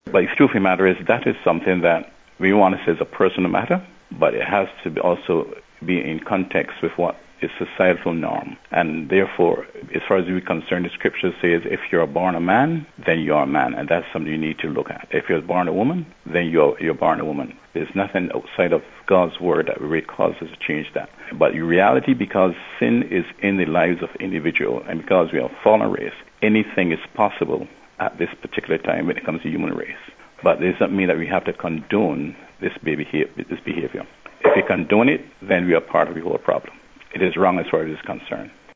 But the truth of the matter is that is something that we want to say is a personal matter, but it has to be also be in context with what is societal norm. And therefore, as far as we're concerned, the scripture says if you're born a man, then you're a man, and that's something you need to look at. If you're born a woman, then you're born a woman. There's nothing outside of God's word that really causes us to change that. But in reality, because sin is in the lives of individuals, and because we are a fallen race, anything is possible at this particular time when it comes to human race. But it doesn't mean that we have to condone this behavior. If we condone it, then we are part of the whole problem. It is wrong as far as it is concerned.